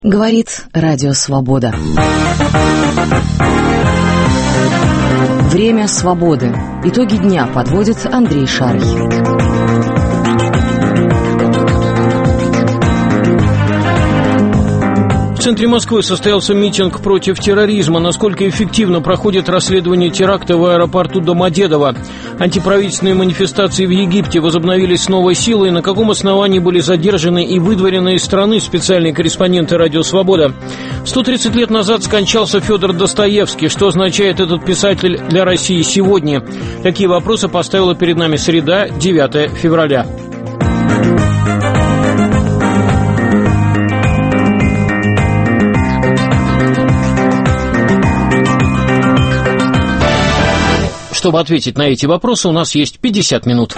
Говорит Радио Свобода. Время свободы. Итоги дня подводит Андрей Шарый. В центре Москвы состоялся митинг против терроризма. Насколько эффективно проходит расследование теракта в аэропорту Домодедово? Антиправительственные манифестации в Египте возобновились с новой силой. На каком основании были задержаны и выдворены из страны специальные корреспонденты «Радио Свобода»? 130 лет назад скончался Федор Достоевский. Что означает этот писатель для России сегодня? Такие вопросы поставила перед нами среда, 9 февраля. Чтобы ответить на эти вопросы, у нас есть 50 минут.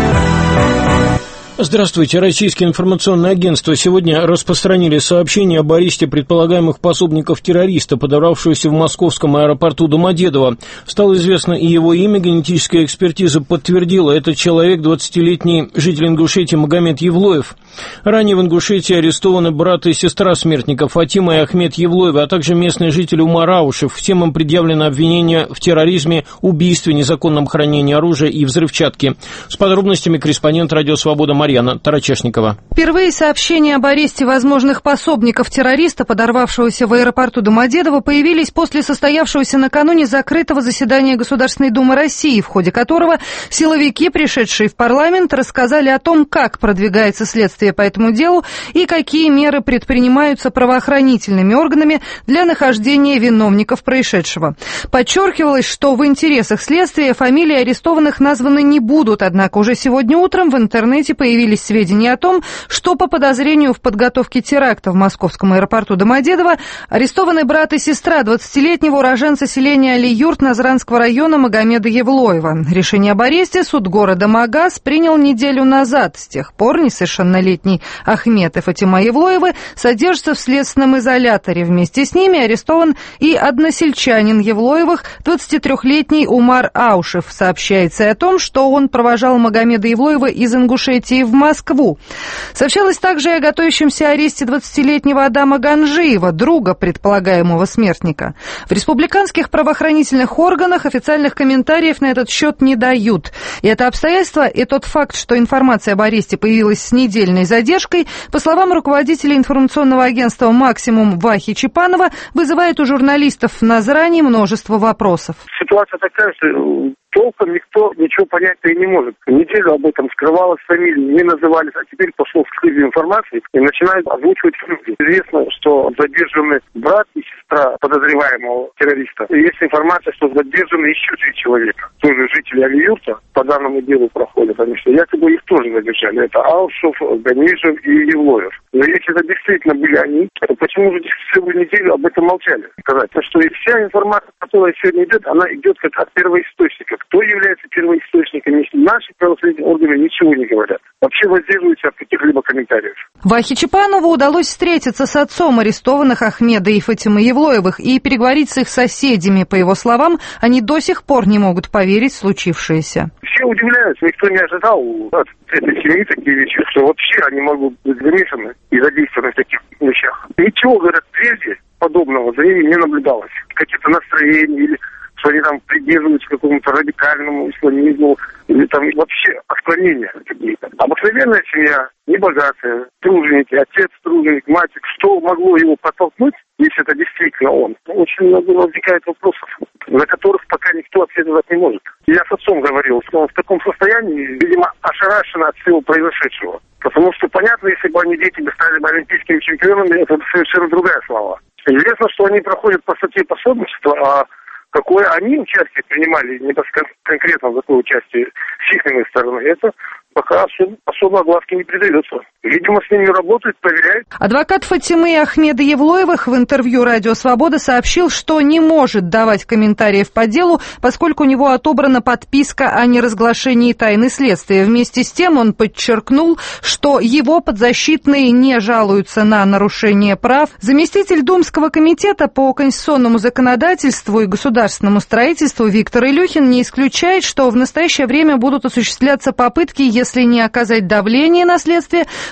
Здравствуйте. Российские информационные агентства сегодня распространили сообщение об аресте предполагаемых пособников террориста, подорвавшегося в московском аэропорту Домодедово. Стало известно и его имя. Генетическая экспертиза подтвердила. Это человек, 20-летний житель Ингушетии Магомед Евлоев. Ранее в Ингушетии арестованы брат и сестра смертников Фатима и Ахмед Евлоевы, а также местный житель Умар Аушев. Всем им предъявлено обвинение в терроризме, убийстве, незаконном хранении оружия и взрывчатке. С подробностями корреспондент «Радио Свобода» Марьяна Тарачешникова. Впервые сообщения об аресте возможных пособников террориста, подорвавшегося в аэропорту Домодедово, появились после состоявшегося накануне закрытого заседания Государственной Думы России, в ходе которого силовики, пришедшие в парламент, рассказали о том, как продвигается следствие по этому делу и какие меры предпринимаются правоохранительными органами для нахождения виновников происшедшего. Подчеркивалось, что в интересах следствия фамилии арестованных названы не будут, однако уже сегодня утром в интернете появились сведения о том, что по подозрению в подготовке теракта в московском аэропорту Домодедово арестованы брат и сестра 20-летнего уроженца селения Али-Юрт Назранского района Магомеда Евлоева. Решение об аресте суд города Магаз принял неделю назад. С тех пор несовершеннолетний Ахмед и Фатима Евлоевы содержатся в следственном изоляторе. Вместе с ними арестован и односельчанин Евлоевых, 23-летний Умар Аушев. Сообщается о том, что он провожал Магомеда Евлоева из Ингушетии в Москву. Сообщалось также и о готовящемся аресте 20-летнего Адама Ганжиева, друга предполагаемого смертника. В республиканских правоохранительных органах официальных комментариев на этот счет не дают. И это обстоятельство, и тот факт, что информация об аресте появилась с недельной задержкой, по словам руководителя информационного агентства «Максимум» Вахи Чепанова, вызывает у журналистов в Назрани множество вопросов. Ситуация такая, что толком никто ничего понять-то и не может. Неделю об этом скрывалась фамилия, не назывались, а теперь пошел вскрытие информации и начинают озвучивать люди. Известно, что задержаны брат и сестра подозреваемого террориста. И есть информация, что задержаны еще 3 человека, тоже жители Али-Юрта, по данному делу проходят они, что якобы их тоже задержали. Это Аушев, Ганижев и Евлоев. Но если это действительно были они, то почему же целую неделю об этом молчали? Сказать, что и вся информация, которая сегодня идет, она идет как от первоисточника. Кто является первоисточником, если наши правоохранительные органы ничего не говорят? Вообще воздерживаются от каких-либо комментариев. Вахе Чепанову удалось встретиться с отцом арестованных Ахмеда и Фатимы Евлоевых и переговорить с их соседями. По его словам, они до сих пор не могут поверить в случившееся. Все удивляются, никто не ожидал от этой семьи такие вещи, что вообще они могут быть замешаны и задействованы в таких вещах. Ничего, говорят, прежде подобного за ними не наблюдалось. Какие-то настроения или что они там придерживаются какому-то радикальному исламизму, или там вообще отклонения какие-то. Обыкновенная семья, небогатая, труженики, отец труженик, мать. Что могло его подтолкнуть, если это действительно он? Очень много возникает вопросов, на которых пока никто ответа дать не может. Я с отцом говорил, что он в таком состоянии, видимо, ошарашен от всего произошедшего. Потому что, понятно, если бы они, дети, стали олимпийскими чемпионами, это совершенно другая слава. Известно, что они проходят по статье пособничества, а какое они участие принимали, не конкретно в такое участие с их стороны, это пока особо огласки не придается. Видимо, с ними работают, проверяют. Адвокат Фатимы и Ахмеда Евлоевых в интервью «Радио Свобода» сообщил, что не может давать комментариев по делу, поскольку у него отобрана подписка о неразглашении тайны следствия. Вместе с тем он подчеркнул, что его подзащитные не жалуются на нарушение прав. Заместитель Думского комитета по конституционному законодательству и государственному строительству Виктор Илюхин не исключает, что в настоящее время будут осуществляться попытки, если не оказать давление на следствие,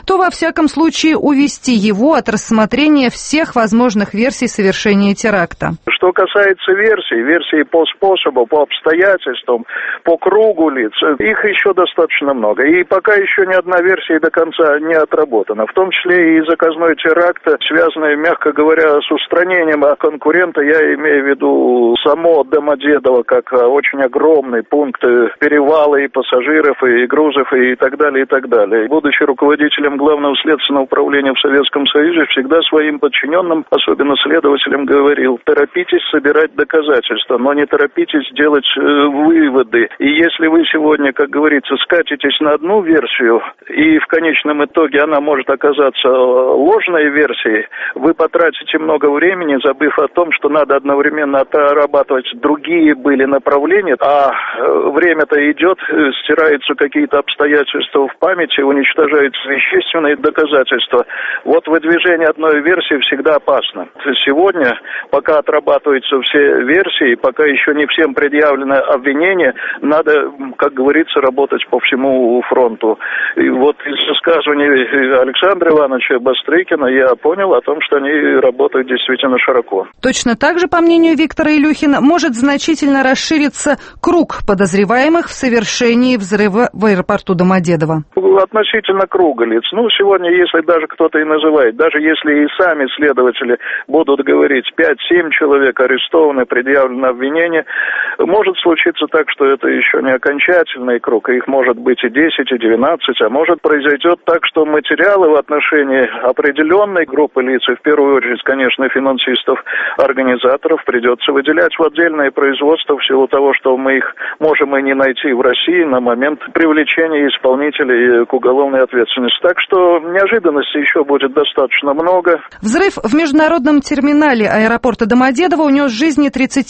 то во всяком случае увести его от рассмотрения всех возможных версий совершения теракта. Что касается версий по способу, по обстоятельствам, по кругу лиц, их еще достаточно много. И пока еще ни одна версия до конца не отработана. В том числе и заказной теракт, связанный, мягко говоря, с устранением конкурента. Я имею в виду само Домодедово, как очень огромный пункт перевала и пассажиров, и грузов, и так далее, и так далее. Будучи руководителем Главного следственного управления в Советском Союзе, всегда своим подчиненным, особенно следователям, говорил: торопитесь собирать доказательства, но не торопитесь делать выводы. И если вы сегодня, как говорится, скатитесь на одну версию, и в конечном итоге она может оказаться ложной версией, вы потратите много времени, забыв о том, что надо одновременно отрабатывать другие были направления, а время-то идет, стираются какие-то обстоятельства в памяти, уничтожаются вещественные доказательства. Вот выдвижение одной версии всегда опасно. Сегодня, пока отрабатываются все версии, пока еще не всем предъявлено обвинение, надо, как говорится, работать по всему фронту. И вот из высказываний Александра Ивановича Бастрыкина я понял о том, что они работают действительно широко. Точно так же, по мнению Виктора Илюхина, может значительно расшириться круг подозреваемых в совершении взрыва в аэропорту Домодедово. Относительно круга лиц. Сегодня, если даже кто-то и называет, даже если и сами следователи будут говорить, 5-7 человек арестованы, предъявлено обвинение, может случиться так, что это еще не окончательный круг, их может быть и 10, и 12, а может произойдет так, что материалы в отношении определенной группы лиц, и в первую очередь, конечно, финансистов, организаторов, придется выделять в отдельное производство в силу того, что мы их можем и не найти в России на момент привлечения исполнителей к уголовной ответственности. Так что неожиданностей еще будет достаточно много. Взрыв в международном терминале аэропорта Домодедово унес жизни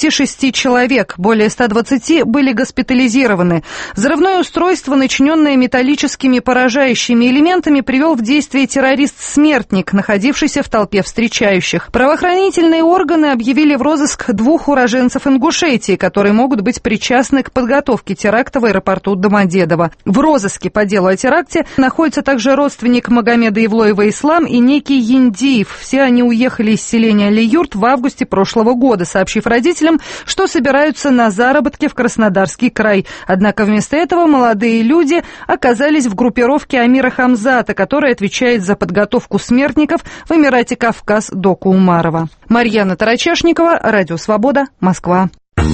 36 человек. Более 120 были госпитализированы. Взрывное устройство, начиненное металлическими поражающими элементами, привел в действие террорист-смертник, находившийся в толпе встречающих. Правоохранительные органы объявили в розыск 2 уроженцев Ингушетии, которые могут быть причастны к подготовке теракта в аэропорту Домодедово. В розыске по делу о теракте находится также родственник Магомеда Евлоева Ислам и некий Яндиев. Все они уехали из селения Алиюрт в августе прошлого года, сообщив родителям, что собираются на заработки в Краснодарский край. Однако вместо этого молодые люди оказались в группировке Амира Хамзата, которая отвечает за подготовку смертников в Эмирате Кавказ Доку Умарова. Марьяна Тарачешникова, Радио Свобода, Москва.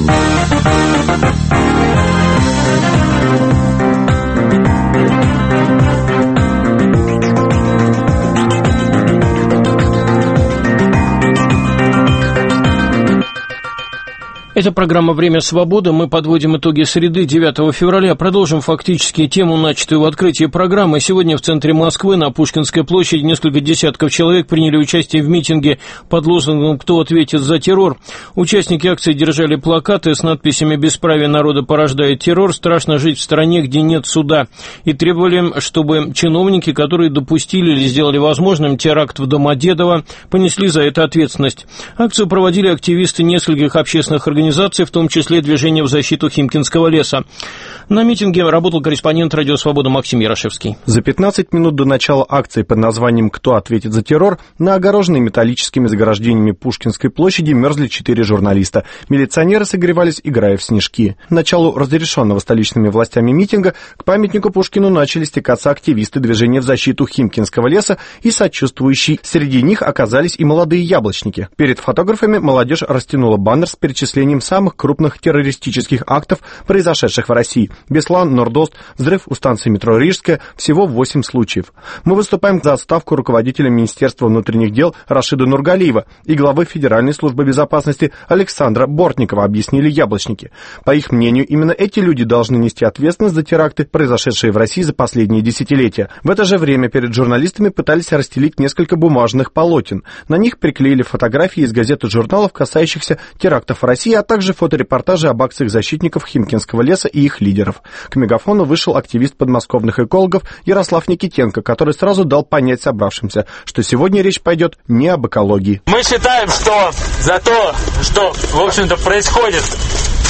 Это программа «Время свободы». Мы подводим итоги среды 9 февраля. Продолжим фактически тему, начатую в открытии программы. Сегодня в центре Москвы на Пушкинской площади несколько десятков человек приняли участие в митинге под лозунгом «Кто ответит за террор?». Участники акции держали плакаты с надписями «Бесправие народа порождает террор», «Страшно жить в стране, где нет суда». И требовали, чтобы чиновники, которые допустили или сделали возможным теракт в Домодедово, понесли за это ответственность. Акцию проводили активисты нескольких общественных организаций, в том числе движение в защиту Химкинского леса. На митинге работал корреспондент «Радио Свобода» Максим Ярошевский. За 15 минут до начала акции под названием «Кто ответит за террор» на огороженной металлическими заграждениями Пушкинской площади мерзли 4 журналиста. Милиционеры согревались, играя в снежки. К началу разрешенного столичными властями митинга к памятнику Пушкину начали стекаться активисты движения в защиту Химкинского леса и сочувствующие. Среди них оказались и молодые яблочники. Перед фотографами молодежь растянула баннер с перечислением самых крупных террористических актов, произошедших в России. Беслан, Нордост, взрыв у станции метро Рижская, всего 8 случаев. Мы выступаем за отставку руководителя Министерства внутренних дел Рашида Нургалиева и главы Федеральной службы безопасности Александра Бортникова, объяснили яблочники. По их мнению, именно эти люди должны нести ответственность за теракты, произошедшие в России за последние десятилетия. В это же время перед журналистами пытались расстелить несколько бумажных полотен. На них приклеили фотографии из газет и журналов, касающихся терактов в России, а также фоторепортажи об акциях защитников Химкинского леса и их лидеров. К мегафону вышел активист подмосковных экологов Ярослав Никитенко, который сразу дал понять собравшимся, что сегодня речь пойдет не об экологии. Мы считаем, что за то, что, в общем-то, происходит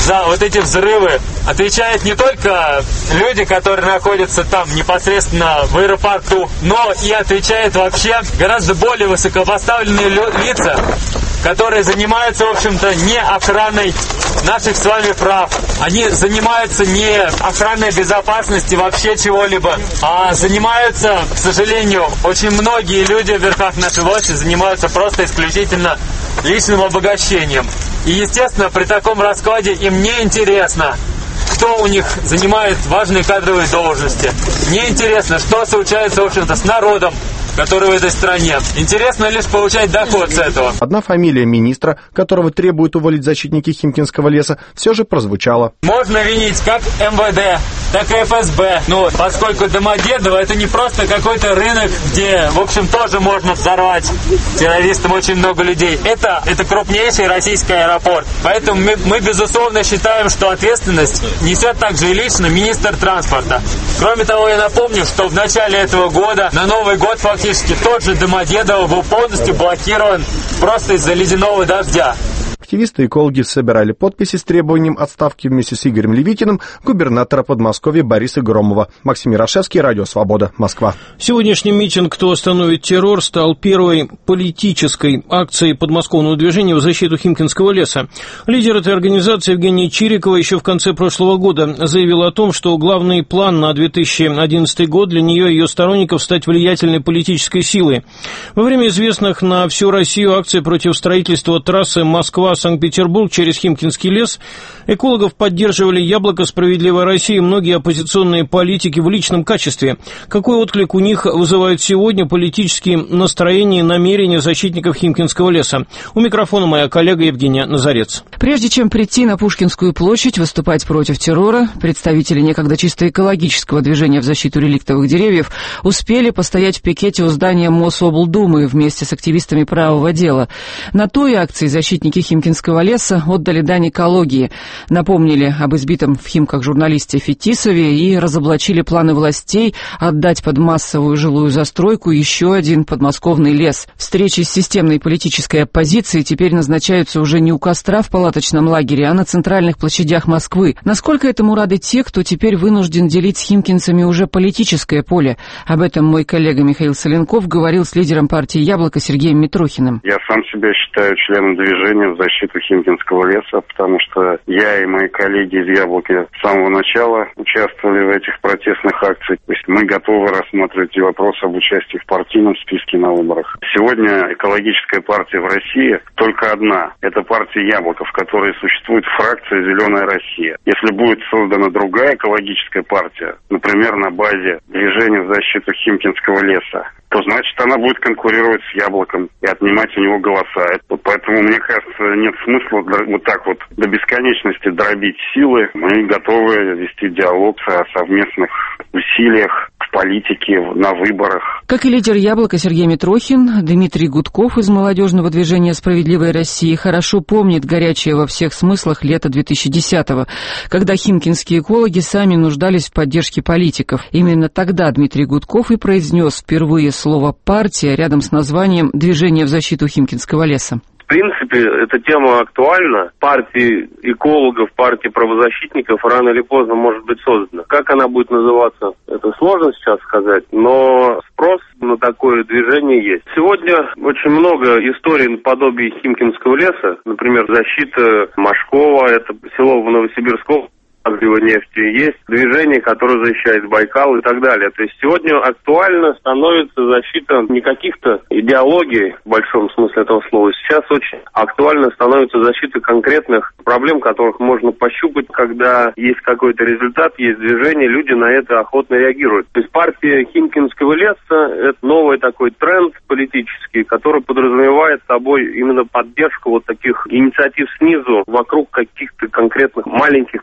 за вот эти взрывы отвечают не только люди, которые находятся там непосредственно в аэропорту, но и отвечают вообще гораздо более высокопоставленные лица, которые занимаются, в общем-то, не охраной наших с вами прав. Они занимаются не охраной безопасности вообще чего-либо, а занимаются, к сожалению, очень многие люди в верхах нашей власти занимаются просто исключительно личным обогащением. И, естественно, при таком раскладе им не интересно, кто у них занимает важные кадровые должности. Не интересно, что случается, в общем-то, с народом, который в этой стране. Интересно лишь получать доход с этого. Одна фамилия министра, которого требуют уволить защитники Химкинского леса, все же прозвучала. Можно винить как МВД, так и ФСБ. Но поскольку Домодедово это не просто какой-то рынок, где, в общем, тоже можно взорвать террористам очень много людей. Это крупнейший российский аэропорт. Поэтому мы безусловно считаем, что ответственность несет также и лично министр транспорта. Кроме того, я напомню, что в начале этого года, на Новый год фактически тот же Домодедово был полностью блокирован просто из-за ледяного дождя. Активисты и экологи собирали подписи с требованием отставки вместе с Игорем Левитиным губернатора Подмосковья Бориса Громова. Максим Ярошевский, Радио Свобода, Москва. Сегодняшний митинг «Кто остановит террор» стал первой политической акцией подмосковного движения в защиту Химкинского леса. Лидер этой организации Евгения Чирикова еще в конце прошлого года заявила о том, что главный план на 2011 год для нее и ее сторонников стать влиятельной политической силой. Во время известных на всю Россию акций против строительства трассы Москва-Санкт-Петербург через Химкинский лес экологов поддерживали «Яблоко», «Справедливая Россия» и многие оппозиционные политики в личном качестве. Какой отклик у них вызывают сегодня политические настроения и намерения защитников Химкинского леса? У микрофона моя коллега Евгения Назарец. Прежде чем прийти на Пушкинскую площадь выступать против террора, представители некогда чисто экологического движения в защиту реликтовых деревьев успели постоять в пикете у здания Мособлдумы вместе с активистами правого дела. На той акции защитники Химкинского леса отдали дань экологии, напомнили об избитом в Химках журналисте Фетисове и разоблачили планы властей отдать под массовую жилую застройку еще один подмосковный лес. Встречи с системной политической оппозицией теперь назначаются уже не у костра в палаточном лагере, а на центральных площадях Москвы. Насколько этому рады те, кто теперь вынужден делить с химкинцами уже политическое поле? Об этом мой коллега Михаил Соленков говорил с лидером партии «Яблоко» Сергеем Митрохиным. Я сам себя считаю членом движения в защиту Химкинского леса, потому что я и мои коллеги из «Яблоки» с самого начала участвовали в этих протестных акциях. То есть мы готовы рассматривать и вопрос об участии в партийном списке на выборах. Сегодня экологическая партия в России только одна. Это партия «Яблоко», в которой существует фракция «Зеленая Россия». Если будет создана другая экологическая партия, например, на базе движения в защиту Химкинского леса, то значит она будет конкурировать с «Яблоком» и отнимать у него голоса. Поэтому, мне кажется, нет смысла вот так вот до бесконечности дробить силы. Мы готовы вести диалог о совместных усилиях в политике, на выборах. Как и лидер «Яблока» Сергей Митрохин, Дмитрий Гудков из молодежного движения «Справедливая Россия» хорошо помнит горячее во всех смыслах лето 2010-го, когда химкинские экологи сами нуждались в поддержке политиков. Именно тогда Дмитрий Гудков и произнес впервые слово «партия» рядом с названием «Движение в защиту Химкинского леса». В принципе, эта тема актуальна. Партия экологов, партия правозащитников рано или поздно может быть создана. Как она будет называться, это сложно сейчас сказать, но спрос на такое движение есть. Сегодня очень много историй наподобие Химкинского леса. Например, защита Машкова, это село в Новосибирском, нефти, есть движение, которое защищает Байкал и так далее. То есть сегодня актуально становится защита не каких-то идеологий в большом смысле этого слова. Сейчас очень актуально становится защита конкретных проблем, которых можно пощупать, когда есть какой-то результат, есть движение, люди на это охотно реагируют. То есть партия Химкинского леса – это новый такой тренд политический, который подразумевает собой именно поддержку вот таких инициатив снизу вокруг каких-то конкретных маленьких проблем.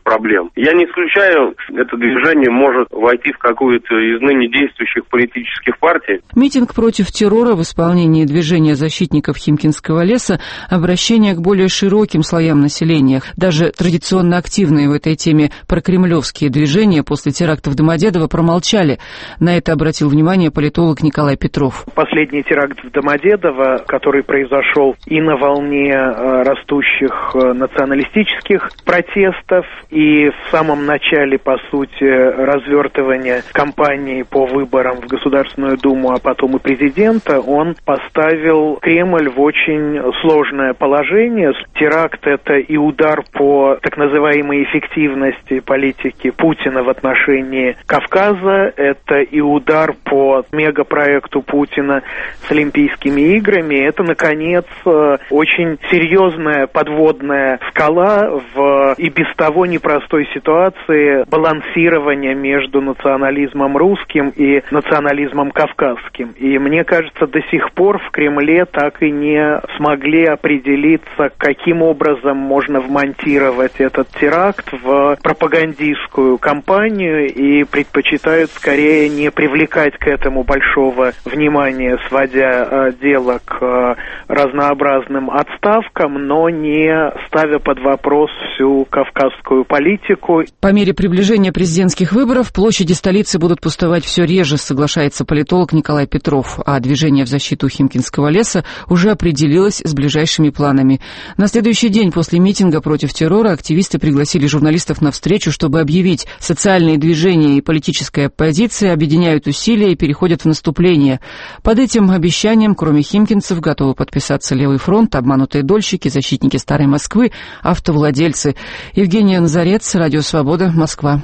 там. Я не исключаю, это движение может войти в какую-то из ныне действующих политических партий. Митинг против террора в исполнении движения защитников Химкинского леса – обращение к более широким слоям населения. Даже традиционно активные в этой теме прокремлевские движения после терактов в Домодедово промолчали. На это обратил внимание политолог Николай Петров. Последний теракт в Домодедово, который произошел и на волне растущих националистических протестов, и в самом начале, по сути, развертывания кампании по выборам в Государственную Думу, а потом и президента, он поставил Кремль в очень сложное положение. Теракт – это и удар по так называемой эффективности политики Путина в отношении Кавказа, это и удар по мегапроекту Путина с Олимпийскими играми, это, наконец, очень серьезная подводная скала в и без того непростой ситуации балансирования между национализмом русским и национализмом кавказским. И мне кажется, до сих пор в Кремле так и не смогли определиться, каким образом можно вмонтировать этот теракт в пропагандистскую кампанию, и предпочитают скорее не привлекать к этому большого внимания, сводя дело к разнообразным отставкам, но не ставя под вопрос всю кавказскую политику. По мере приближения президентских выборов площади столицы будут пустовать все реже, соглашается политолог Николай Петров, а движение в защиту Химкинского леса уже определилось с ближайшими планами. На следующий день после митинга против террора активисты пригласили журналистов на встречу, чтобы объявить: социальные движения и политическая оппозиция объединяют усилия и переходят в наступление. Под этим обещанием, кроме химкинцев, готовы подписаться Левый фронт, обманутые дольщики, защитники Старой Москвы, автовладельцы. Евгения Назарец, Радио Свобода, Москва.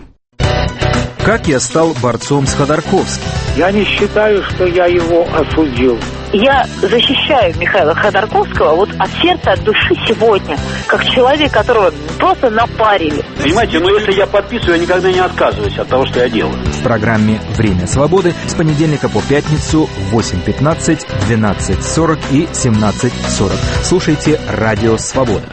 Как я стал борцом с Ходорковским? Я не считаю, что я его осудил. Я защищаю Михаила Ходорковского вот от сердца, от души сегодня, как человек, которого просто напарили. Понимаете, но если я подписываю, я никогда не отказываюсь от того, что я делаю. В программе «Время свободы» с понедельника по пятницу в 8:15, 12:40 и 17:40. Слушайте «Радио Свобода».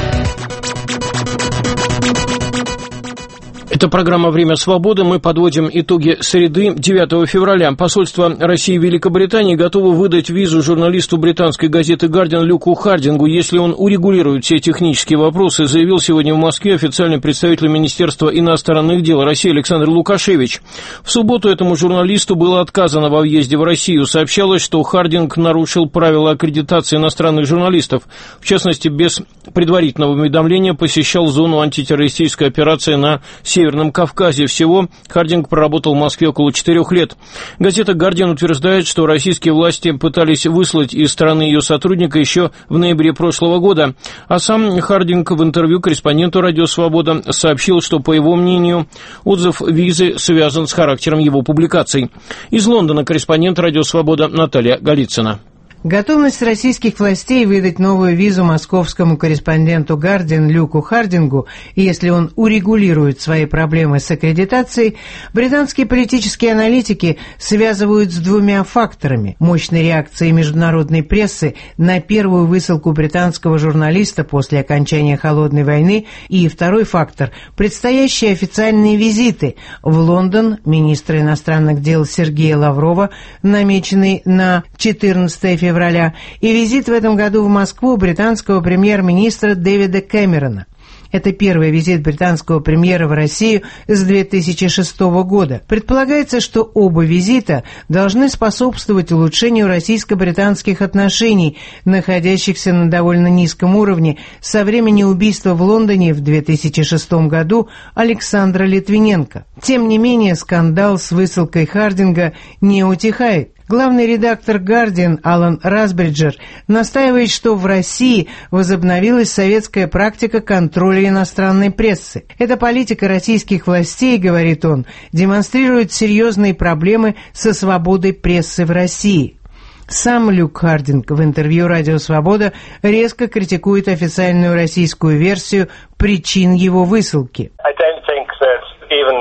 Это программа «Время свободы». Мы подводим итоги среды 9 февраля. Посольство России в Великобритании готово выдать визу журналисту британской газеты «Гардиан» Люку Хардингу, если он урегулирует все технические вопросы, заявил сегодня в Москве официальный представитель Министерства иностранных дел России Александр Лукашевич. В субботу этому журналисту было отказано во въезде в Россию. Сообщалось, что Хардинг нарушил правила аккредитации иностранных журналистов. В частности, без предварительного уведомления посещал зону антитеррористической операции на Северном Кавказе. Всего Хардинг проработал в Москве около 4 лет. Газета «Гардиан» утверждает, что российские власти пытались выслать из страны ее сотрудника еще в ноябре прошлого года. А сам Хардинг в интервью корреспонденту «Радио Свобода» сообщил, что, по его мнению, отзыв визы связан с характером его публикаций. Из Лондона корреспондент «Радио Свобода» Наталья Голицына. Готовность российских властей выдать новую визу московскому корреспонденту «Гардиан» Люку Хардингу, если он урегулирует свои проблемы с аккредитацией, британские политические аналитики связывают с двумя факторами: мощной реакцией международной прессы на первую высылку британского журналиста после окончания Холодной войны, и второй фактор – предстоящие официальные визиты в Лондон министра иностранных дел Сергея Лаврова, намеченный на 14 февраля, и визит в этом году в Москву британского премьер-министра Дэвида Кэмерона. Это первый визит британского премьера в Россию с 2006 года. Предполагается, что оба визита должны способствовать улучшению российско-британских отношений, находящихся на довольно низком уровне со времени убийства в Лондоне в 2006 году Александра Литвиненко. Тем не менее, скандал с высылкой Хардинга не утихает. Главный редактор «Гардиан» Алан Расбриджер настаивает, что в России возобновилась советская практика контроля иностранной прессы. Эта политика российских властей, говорит он, демонстрирует серьезные проблемы со свободой прессы в России. Сам Люк Хардинг в интервью «Радио Свобода» резко критикует официальную российскую версию причин его высылки.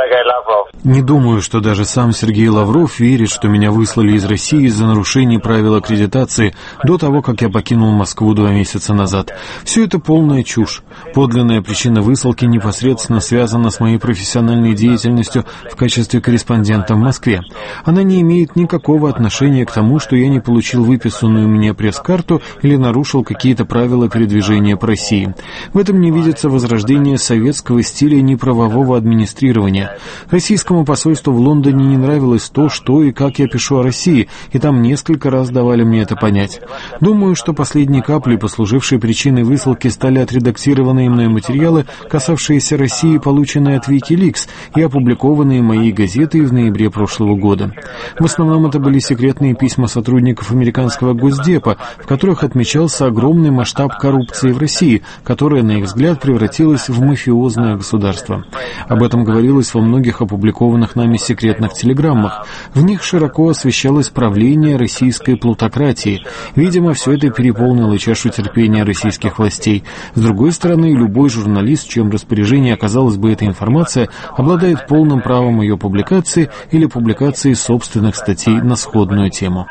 Не думаю, что даже сам Сергей Лавров верит, что меня выслали из России из-за нарушений правил аккредитации до того, как я покинул Москву 2 месяца назад. Все это полная чушь. Подлинная причина высылки непосредственно связана с моей профессиональной деятельностью в качестве корреспондента в Москве. Она не имеет никакого отношения к тому, что я не получил выписанную мне пресс-карту или нарушил какие-то правила передвижения по России. В этом не видится возрождение советского стиля неправового администрирования. Российскому посольству в Лондоне не нравилось то, что и как я пишу о России, и там несколько раз давали мне это понять. Думаю, что последней каплей, послужившей причиной высылки, стали отредактированные мной материалы, касавшиеся России, полученные от Wikileaks и опубликованные моей газетой в ноябре прошлого года. В основном это были секретные письма сотрудников американского Госдепа, в которых отмечался огромный масштаб коррупции в России, которая, на их взгляд, превратилась в мафиозное государство. Об этом говорилось во многих опубликованных нами секретных телеграммах. В них широко освещалось правление российской плутократии. Видимо, все это переполнило чашу терпения российских властей. С другой стороны, любой журналист, в чьем распоряжении оказалась бы эта информация, обладает полным правом ее публикации или публикации собственных статей на сходную тему.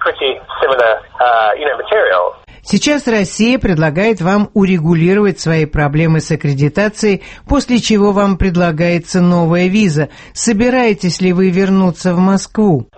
Сейчас Россия предлагает вам урегулировать свои проблемы с аккредитацией, после чего вам предлагается новая виза. Собираетесь ли вы вернуться в Москву?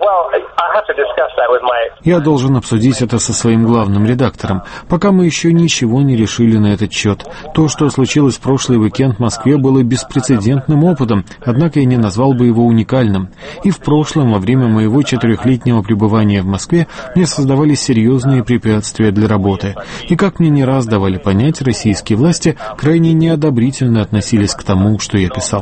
Я должен обсудить это со своим главным редактором. Пока мы еще ничего не решили на этот счет. То, что случилось в прошлый уикенд в Москве, было беспрецедентным опытом, однако я не назвал бы его уникальным. И в прошлом, во время моего 4-летнего пребывания в Москве, мне создавались серьезные препятствия для работы. И, как мне не раз давали понять, российские власти крайне неодобрительно относились к тому, что я писал.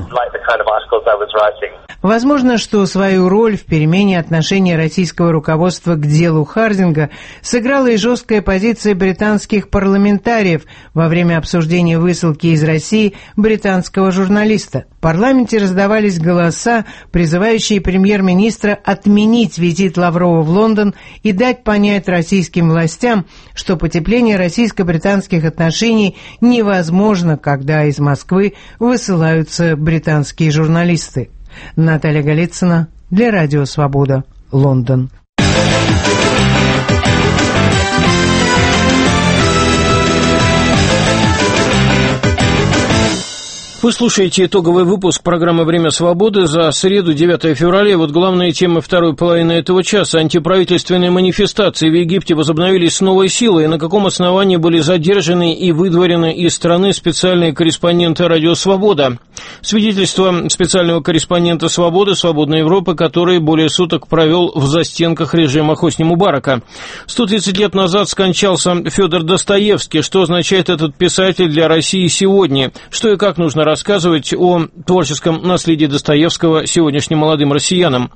Возможно, что свою роль в перемене отношения российского руководства к делу Хардинга сыграла и жесткая позиция британских парламентариев во время обсуждения высылки из России британского журналиста. В парламенте раздавались голоса, призывающие премьер-министра отменить визит Лаврова в Лондон и дать понять российским властям, что потепление российско-британских отношений невозможно, когда из Москвы высылаются британские журналисты. Наталья Голицына для Радио Свобода, Лондон. Вы слушаете итоговый выпуск программы «Время свободы» за среду, 9 февраля. И вот главные темы второй половины этого часа. Антиправительственные манифестации в Египте возобновились с новой силой. И на каком основании были задержаны и выдворены из страны специальные корреспонденты «Радио Свобода». Свидетельство специального корреспондента «Свободы», «Свободной Европы», который более суток провел в застенках режима Хосни Мубарака. 130 лет назад скончался Федор Достоевский. Что означает этот писатель для России сегодня? Что и как нужно рассказывать о творческом наследии Достоевского сегодняшним молодым россиянам.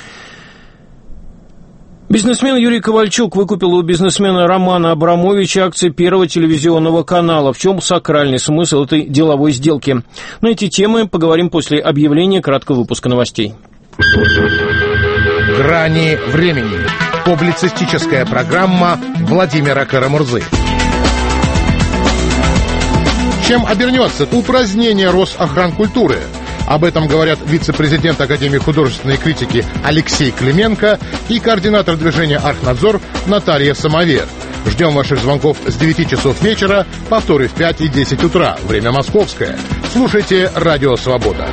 Бизнесмен Юрий Ковальчук выкупил у бизнесмена Романа Абрамовича акции Первого телевизионного канала. В чем сакральный смысл этой деловой сделки? На эти темы поговорим после объявления краткого выпуска новостей. «Грани времени». Публицистическая программа Владимира Карамурзы. Чем обернется упразднение Росохранкультуры? Об этом говорят вице-президент Академии художественной критики Алексей Клименко и координатор движения «Архнадзор» Наталья Самовер. Ждем ваших звонков с 9 часов вечера, повторы в 5 и 10 утра, время московское. Слушайте «Радио Свобода».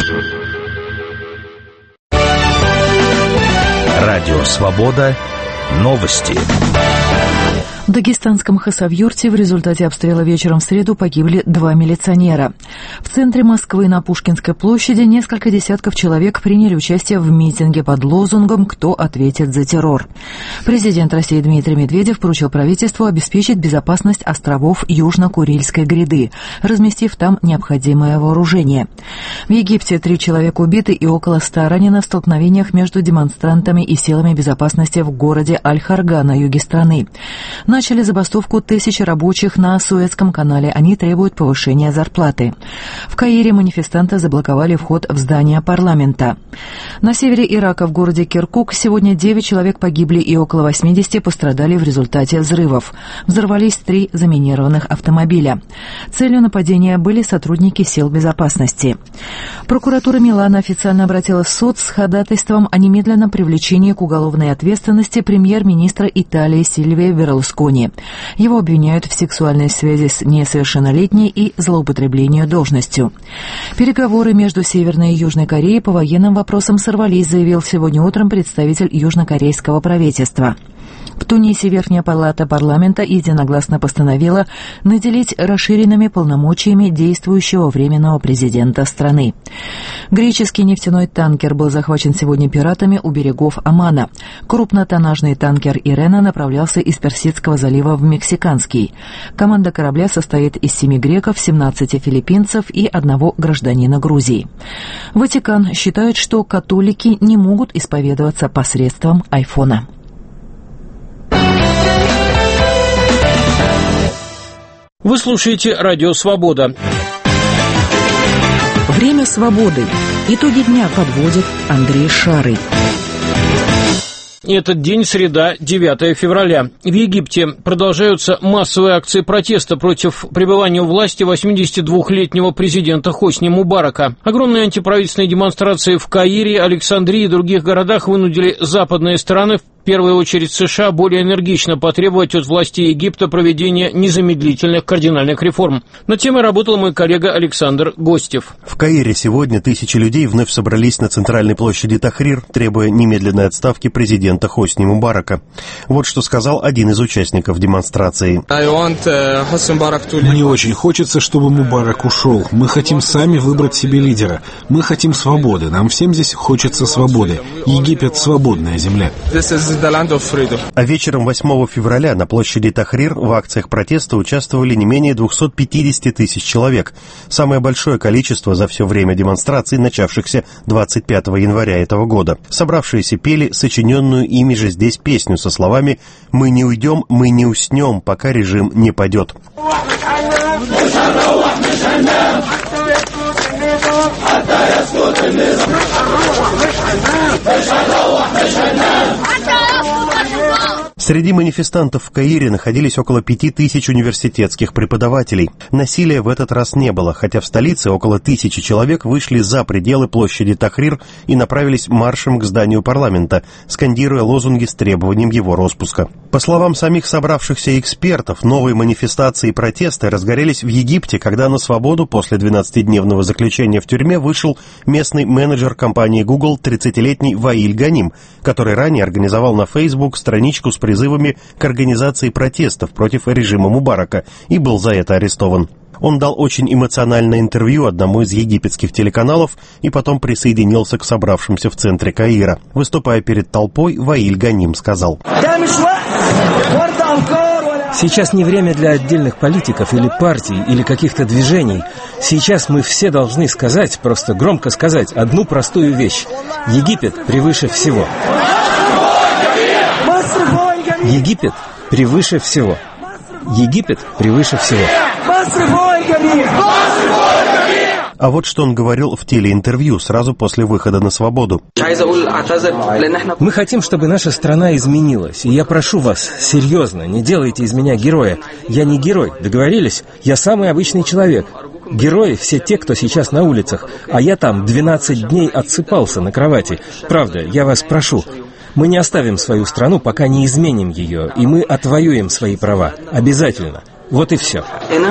Радио Свобода. Новости. В дагестанском Хасавюрте в результате обстрела вечером в среду погибли 2 милиционера. В центре Москвы на Пушкинской площади несколько десятков человек приняли участие в митинге под лозунгом «Кто ответит за террор?». Президент России Дмитрий Медведев поручил правительству обеспечить безопасность островов Южно-Курильской гряды, разместив там необходимое вооружение. В Египте 3 человека убиты и около 100 ранено в столкновениях между демонстрантами и силами безопасности в городе Аль-Харга на юге страны. На начали забастовку тысячи рабочих на Суэцком канале. Они требуют повышения зарплаты. В Каире манифестанты заблоковали вход в здание парламента. На севере Ирака в городе Киркук сегодня 9 человек погибли и около 80 пострадали в результате взрывов. Взорвались 3 заминированных автомобиля. Целью нападения были сотрудники сил безопасности. Прокуратура Милана официально обратилась в суд с ходатайством о немедленном привлечении к уголовной ответственности премьер-министра Италии Сильвио Берлускони. Его обвиняют в сексуальной связи с несовершеннолетней и злоупотреблению должностью. Переговоры между Северной и Южной Кореей по военным вопросам сорвались, заявил сегодня утром представитель южнокорейского правительства. В Тунисе Верхняя палата парламента единогласно постановила наделить расширенными полномочиями действующего временного президента страны. Греческий нефтяной танкер был захвачен сегодня пиратами у берегов Омана. Крупнотоннажный танкер «Ирена» направлялся из Персидского залива в Мексиканский. Команда корабля состоит из 7 греков, 17 филиппинцев и 1 гражданина Грузии. Ватикан считает, что католики не могут исповедоваться посредством айфона. Вы слушаете «Радио Свобода». Время свободы. Итоги дня подводит Андрей Шарый. Этот день, среда, 9 февраля. В Египте продолжаются массовые акции протеста против пребывания у власти 82-летнего президента Хосни Мубарака. Огромные антиправительственные демонстрации в Каире, Александрии и других городах вынудили западные страны, в первую очередь США, более энергично потребовать от власти Египта проведения незамедлительных кардинальных реформ. Над темой работал мой коллега Александр Гостев. В Каире сегодня тысячи людей вновь собрались на центральной площади Тахрир, требуя немедленной отставки президента Хосни Мубарака. Вот что сказал один из участников демонстрации. Мне очень хочется, чтобы Мубарак ушел. Мы хотим сами выбрать себе лидера. Мы хотим свободы. Нам всем здесь хочется свободы. Египет — свободная земля. А вечером 8 февраля на площади Тахрир в акциях протеста участвовали не менее 250 тысяч человек. Самое большое количество за все время демонстраций, начавшихся 25 января этого года. Собравшиеся пели сочиненную ими же здесь песню со словами «Мы не уйдем, мы не уснем, пока режим не падет». Среди манифестантов в Каире находились около 5000 университетских преподавателей. Насилия в этот раз не было, хотя в столице около 1000 человек вышли за пределы площади Тахрир и направились маршем к зданию парламента, скандируя лозунги с требованием его распуска. По словам самих собравшихся экспертов, новые манифестации и протесты разгорелись в Египте, когда на свободу после 12-дневного заключения в тюрьме вышел местный менеджер компании Google 30-летний Ваиль Ганим, который ранее организовал на Facebook страничку с призывами к организации протестов против режима Мубарака и был за это арестован. Он дал очень эмоциональное интервью одному из египетских телеканалов и потом присоединился к собравшимся в центре Каира. Выступая перед толпой, Ваиль Ганим сказал: «Сейчас не время для отдельных политиков или партий, или каких-то движений. Сейчас мы все должны сказать, просто громко сказать, одну простую вещь. Египет превыше всего. Египет превыше всего. Египет превыше всего». А вот что он говорил в телеинтервью сразу после выхода на свободу. Мы хотим, чтобы наша страна изменилась. И я прошу вас, серьезно, не делайте из меня героя. Я не герой, договорились? Я самый обычный человек. Герои все те, кто сейчас на улицах. А я там 12 дней отсыпался на кровати. Правда, я вас прошу. Мы не оставим свою страну, пока не изменим ее. И мы отвоюем свои права. Обязательно. Вот и все.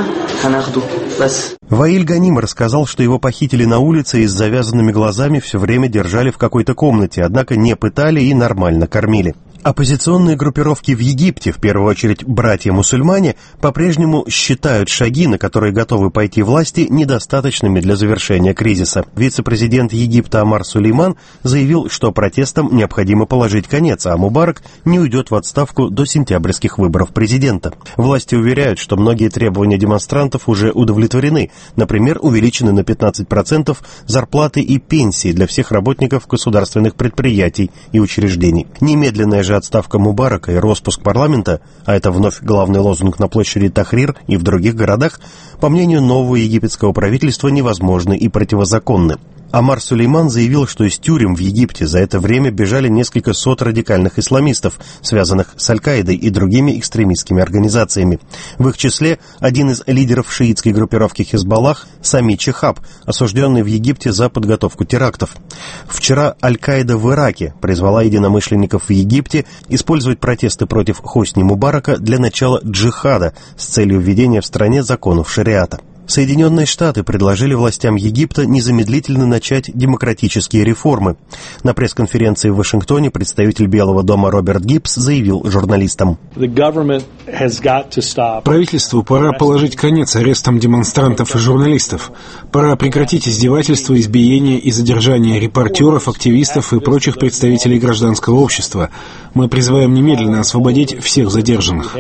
Ваиль Ганим рассказал, что его похитили на улице и с завязанными глазами все время держали в какой-то комнате, однако не пытали и нормально кормили. Оппозиционные группировки в Египте, в первую очередь братья-мусульмане, по-прежнему считают шаги, на которые готовы пойти власти, недостаточными для завершения кризиса. Вице-президент Египта Амар Сулейман заявил, что протестам необходимо положить конец, а Мубарак не уйдет в отставку до сентябрьских выборов президента. Власти уверяют, что многие требования демонстрантов уже удовлетворены. Например, увеличены на 15% зарплаты и пенсии для всех работников государственных предприятий и учреждений. Немедленное же отставка Мубарака и распуск парламента, а это вновь главный лозунг на площади Тахрир и в других городах, по мнению нового египетского правительства, невозможны и противозаконны. Амар Сулейман заявил, что из тюрем в Египте за это время бежали несколько сот радикальных исламистов, связанных с Аль-Каидой и другими экстремистскими организациями. В их числе один из лидеров шиитской группировки Хизбаллах Сами Чихаб, осужденный в Египте за подготовку терактов. Вчера Аль-Каида в Ираке призвала единомышленников в Египте использовать протесты против Хосни Мубарака для начала джихада с целью введения в стране законов шариата. Соединенные Штаты предложили властям Египта незамедлительно начать демократические реформы. На пресс-конференции в Вашингтоне представитель Белого дома Роберт Гиббс заявил журналистам: правительству пора положить конец арестам демонстрантов и журналистов. Пора прекратить издевательства, избиения и задержания репортеров, активистов и прочих представителей гражданского общества. Мы призываем немедленно освободить всех задержанных.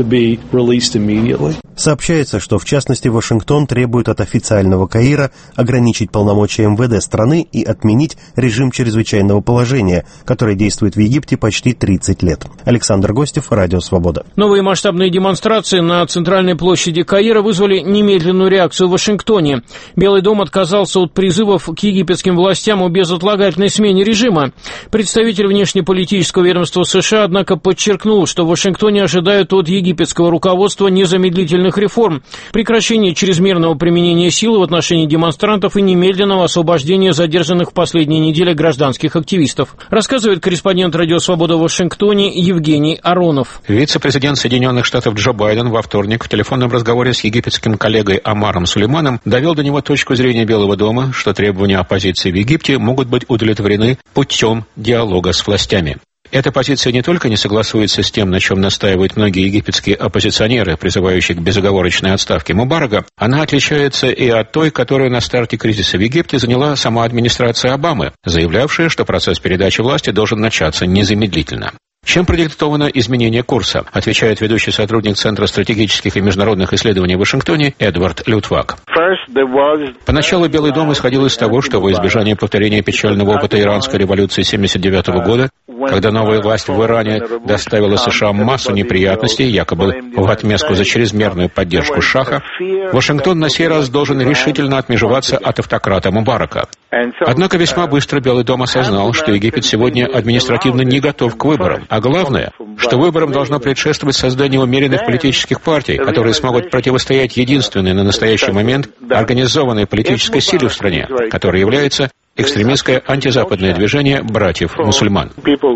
Сообщается, что в частности Вашингтон требует от официального Каира ограничить полномочия МВД страны и отменить режим чрезвычайного положения, который действует в Египте почти 30 лет. Александр Гостев, Радио Свобода. Новые масштабные демонстрации на центральной площади Каира вызвали немедленную реакцию в Вашингтоне. Белый дом отказался от призывов к египетским властям о безотлагательной смене режима. Представитель внешнеполитического ведомства США, однако, подчеркнул, что в Вашингтоне ожидают от египетского руководства незамедлительных реформ, прекращения чрезмерного применения силы в отношении демонстрантов и немедленного освобождения задержанных в последние недели гражданских активистов. Рассказывает корреспондент Радио Свобода в Вашингтоне Евгений Аронов. Вице-президент Соединенных Штатов Джо Байден во вторник в телефонном разговоре с египетским коллегой Амаром Сулейманом довел до него точку зрения Белого дома, что требования оппозиции в Египте могут быть удовлетворены путем диалога с властями. Эта позиция не только не согласуется с тем, на чем настаивают многие египетские оппозиционеры, призывающие к безоговорочной отставке Мубарака, она отличается и от той, которую на старте кризиса в Египте заняла сама администрация Обамы, заявлявшая, что процесс передачи власти должен начаться незамедлительно. Чем продиктовано изменение курса, отвечает ведущий сотрудник Центра стратегических и международных исследований в Вашингтоне Эдвард Лютвак. Поначалу Белый дом исходил из того, что во избежание повторения печального опыта иранской революции 1979 года, когда новая власть в Иране доставила США массу неприятностей, якобы в отместку за чрезмерную поддержку Шаха, Вашингтон на сей раз должен решительно отмежеваться от автократа Мубарака. Однако весьма быстро Белый дом осознал, что Египет сегодня административно не готов к выборам. А главное, что выборам должно предшествовать создание умеренных политических партий, которые смогут противостоять единственной на настоящий момент организованной политической силе в стране, которая является экстремистское антизападное движение братьев-мусульман.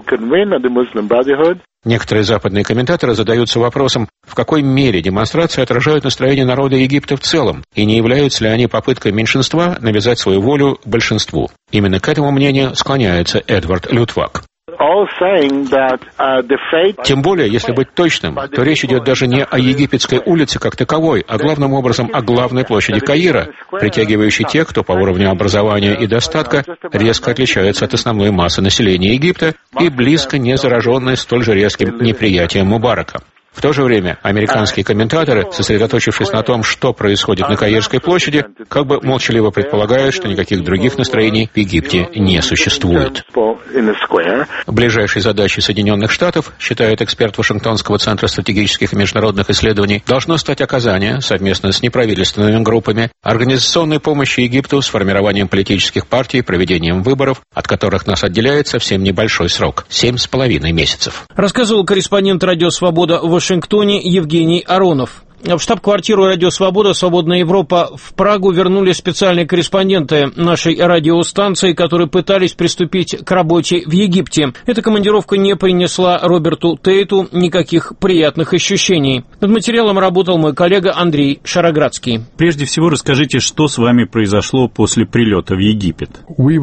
Некоторые западные комментаторы задаются вопросом, в какой мере демонстрации отражают настроение народа Египта в целом, и не являются ли они попыткой меньшинства навязать свою волю большинству. Именно к этому мнению склоняется Эдвард Лютвак. Тем более, если быть точным, то речь идет даже не о египетской улице как таковой, а главным образом о главной площади Каира, притягивающей тех, кто по уровню образования и достатка резко отличается от основной массы населения Египта и близко не зараженной столь же резким неприятием Мубарака. В то же время американские комментаторы, сосредоточившись на том, что происходит на Каирской площади, как бы молчаливо предполагают, что никаких других настроений в Египте не существует. Ближайшей задачей Соединенных Штатов, считает эксперт Вашингтонского центра стратегических и международных исследований, должно стать оказание, совместно с неправительственными группами, организационной помощи Египту с формированием политических партий и проведением выборов, от которых нас отделяет совсем небольшой срок – 7,5 месяцев. Рассказывал корреспондент Радио Свобода в Вашингтоне Евгений Аронов. В штаб-квартиру «Радио Свобода. Свободная Европа» в Прагу вернули специальные корреспонденты нашей радиостанции, которые пытались приступить к работе в Египте. Эта командировка не принесла Роберту Тейту никаких приятных ощущений. Над материалом работал мой коллега Андрей Шароградский. Прежде всего расскажите, что с вами произошло после прилета в Египет.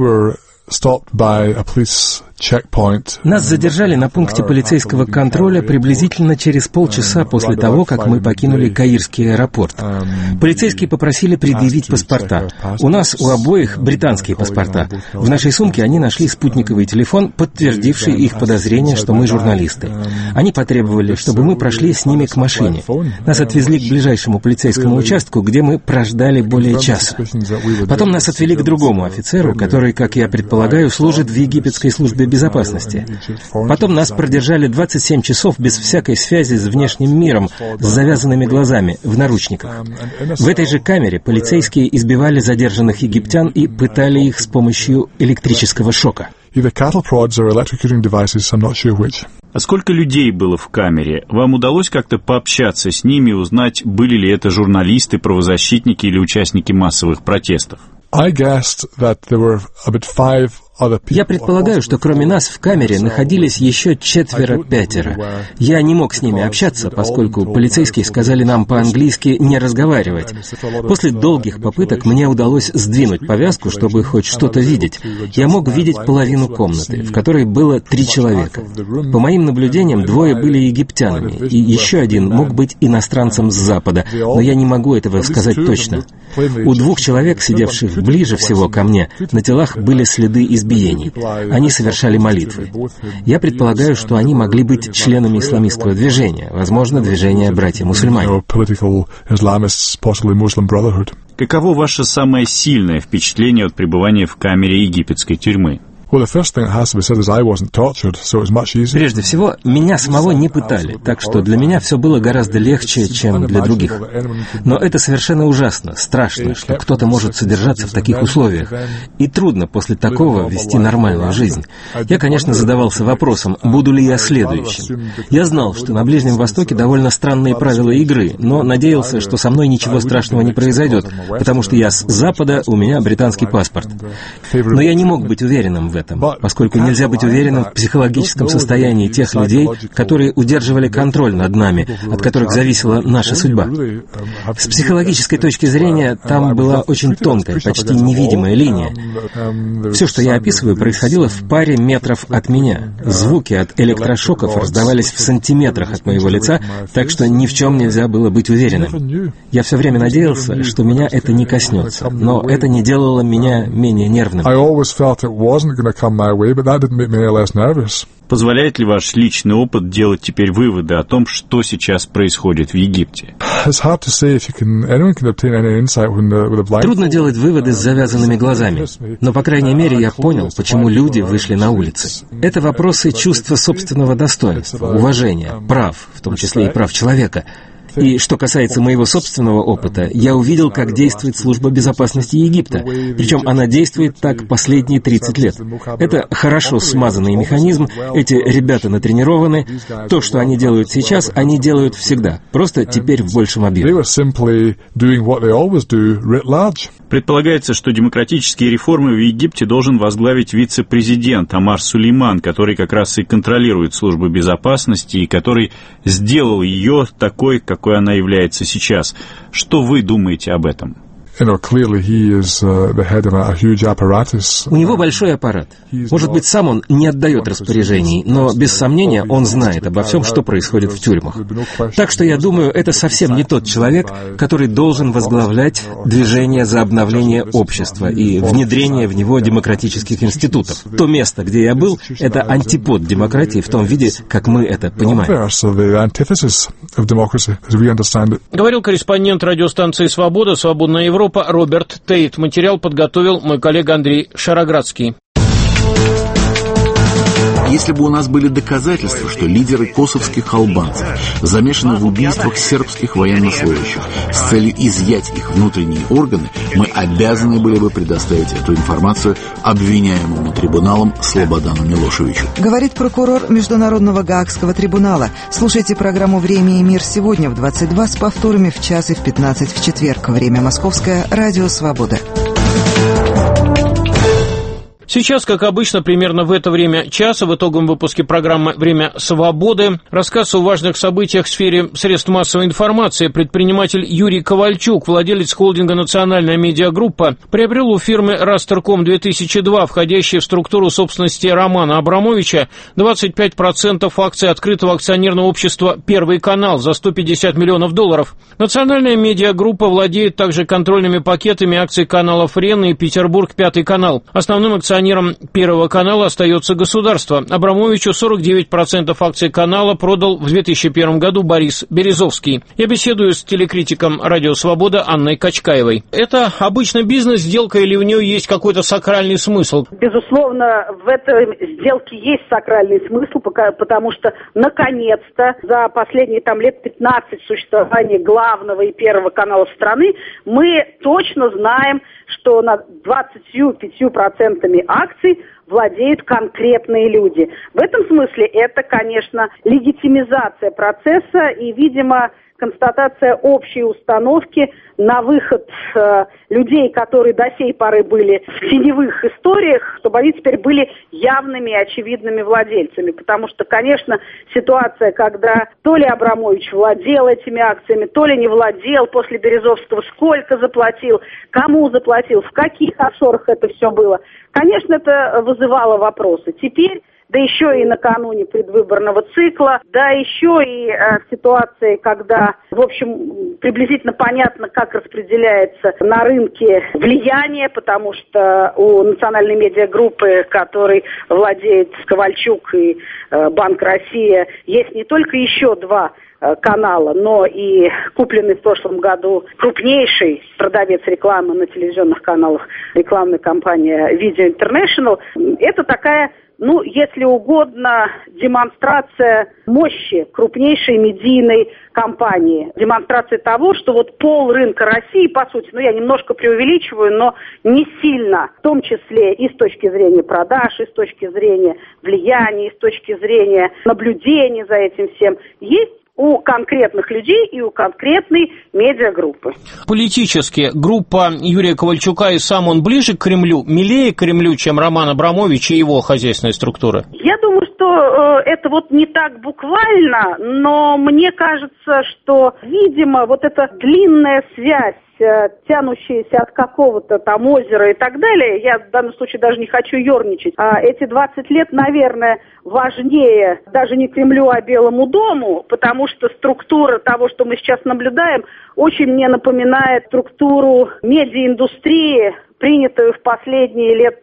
Нас задержали на пункте полицейского контроля приблизительно через полчаса после того, как мы покинули Каирский аэропорт. Полицейские попросили предъявить паспорта. У нас у обоих британские паспорта. В нашей сумке они нашли спутниковый телефон, подтвердивший их подозрение, что мы журналисты. Они потребовали, чтобы мы прошли с ними к машине. Нас отвезли к ближайшему полицейскому участку, где мы прождали более часа. Потом нас отвели к другому офицеру, который, как я предполагаю, служит в египетской службе безопасности. Потом нас продержали 27 часов без всякой связи с внешним миром, с завязанными глазами, в наручниках. В этой же камере полицейские избивали задержанных египтян и пытали их с помощью электрического шока. А сколько людей было в камере? Вам удалось как-то пообщаться с ними, узнать, были ли это журналисты, правозащитники или участники массовых протестов? Я предполагаю, что кроме нас в камере находились еще 4-5. Я не мог с ними общаться, поскольку полицейские сказали нам по-английски не разговаривать. После долгих попыток мне удалось сдвинуть повязку, чтобы хоть что-то видеть. Я мог видеть половину комнаты, в которой было 3 человека. По моим наблюдениям, 2 были египтянами, и еще 1 мог быть иностранцем с Запада, но я не могу этого сказать точно. У 2 человек, сидевших ближе всего ко мне, на телах были следы избиений. Они совершали молитвы. Я предполагаю, что они могли быть членами исламистского движения, возможно, движения братья-мусульмане. Каково ваше самое сильное впечатление от пребывания в камере египетской тюрьмы? Прежде всего, меня самого не пытали, так что для меня все было гораздо легче, чем для других. Но это совершенно ужасно, страшно, что кто-то может содержаться в таких условиях. И трудно после такого вести нормальную жизнь. Я, конечно, задавался вопросом, буду ли я следующим. Я знал, что на Ближнем Востоке довольно странные правила игры, но надеялся, что со мной ничего страшного не произойдет, потому что я с Запада, у меня британский паспорт. Но я не мог быть уверенным в этом, поскольку нельзя быть уверенным в психологическом состоянии тех людей, которые удерживали контроль над нами, от которых зависела наша судьба. С психологической точки зрения, там была очень тонкая, почти невидимая линия. Все, что я описываю, происходило в паре метров от меня. Звуки от электрошоков раздавались в сантиметрах от моего лица, так что ни в чем нельзя было быть уверенным. Я все время надеялся, что меня это не коснется, но это не делало меня менее нервным. Позволяет ли ваш личный опыт делать теперь выводы о том, что сейчас происходит в Египте? Трудно делать выводы с завязанными глазами, но, по крайней мере, я понял, почему люди вышли на улицы. Это вопросы чувства собственного достоинства, уважения, прав, в том числе и прав человека. И что касается моего собственного опыта, я увидел, как действует служба безопасности Египта. Причем она действует так последние 30 лет. Это хорошо смазанный механизм, эти ребята натренированы. То, что они делают сейчас, они делают всегда. Просто теперь в большем объеме. Предполагается, что демократические реформы в Египте должен возглавить вице-президент Омар Сулейман, который как раз и контролирует службу безопасности и который сделал ее такой, какой она является сейчас. Что вы думаете об этом? У него большой аппарат. Может быть, сам он не отдает распоряжений, но, без сомнения, он знает обо всем, что происходит в тюрьмах. Так что, я думаю, это совсем не тот человек, который должен возглавлять движение за обновление общества и внедрение в него демократических институтов. То место, где я был, это антипод демократии в том виде, как мы это понимаем. Говорил корреспондент радиостанции «Свобода», «Свободная Европа» Роберт Тейт. Материал подготовил мой коллега Андрей Шароградский. Если бы у нас были доказательства, что лидеры косовских албанцев замешаны в убийствах сербских военнослужащих с целью изъять их внутренние органы, мы обязаны были бы предоставить эту информацию обвиняемому трибуналом Слободану Милошевичу. Говорит прокурор Международного Гаагского трибунала. Слушайте программу «Время и мир» сегодня в 22 с повторами в час и в 15 в четверг. Время московское. Радио «Свобода». Сейчас, как обычно, примерно в это время часа в итоговом выпуске программы «Время свободы» рассказ о важных событиях в сфере средств массовой информации. Предприниматель Юрий Ковальчук, владелец холдинга «Национальная медиагруппа», приобрел у фирмы «Растерком-2002», входящей в структуру собственности Романа Абрамовича, 25% акций открытого акционерного общества «Первый канал» за $150 миллионов. «Национальная медиагруппа» владеет также контрольными пакетами акций каналов «Рен» и «Петербург-Пятый канал». Основным акционером акционером Первого канала остается государство. Абрамовичу 49% акций канала продал в 2001 году Борис Березовский. Я беседую с телекритиком «Радио Свобода» Анной Качкаевой. Это обычно бизнес-сделка или у нее есть какой-то сакральный смысл? Безусловно, в этой сделке есть сакральный смысл, потому что, наконец-то, за последние лет 15 существования главного и Первого канала страны, мы точно знаем, что над 25% акций владеют конкретные люди. В этом смысле это, конечно, легитимизация процесса и, видимо, констатация общей установки на выход людей, которые до сей поры были в теневых историях, чтобы они теперь были явными и очевидными владельцами. Потому что, конечно, ситуация, когда то ли Абрамович владел этими акциями, то ли не владел, после Березовского сколько заплатил, кому заплатил, в каких офшорах это все было, конечно, это вызывало вопросы. Теперь, да еще и накануне предвыборного цикла, да еще и в ситуации, когда, в общем, приблизительно понятно, как распределяется на рынке влияние, потому что у национальной медиагруппы, которой владеет Ковальчук и Банк Россия, есть не только еще два канала, но и купленный в прошлом году крупнейший продавец рекламы на телевизионных каналах рекламная компания Video International. Это такая, если угодно, демонстрация мощи крупнейшей медийной компании. Демонстрация того, что пол рынка России, по сути, я немножко преувеличиваю, но не сильно, в том числе и с точки зрения продаж, и с точки зрения влияния, и с точки зрения наблюдения за этим всем, есть у конкретных людей и у конкретной медиагруппы. Политически группа Юрия Ковальчука и сам он ближе к Кремлю, милее Кремлю, чем Роман Абрамович и его хозяйственная структура? Я думаю, что это не так буквально, но мне кажется, что, видимо, эта длинная связь, тянущиеся от какого-то озера и так далее, я в данном случае даже не хочу ерничать, эти 20 лет, наверное, важнее даже не Кремлю, а Белому дому, потому что структура того, что мы сейчас наблюдаем, очень мне напоминает структуру медиаиндустрии, принятую в последние лет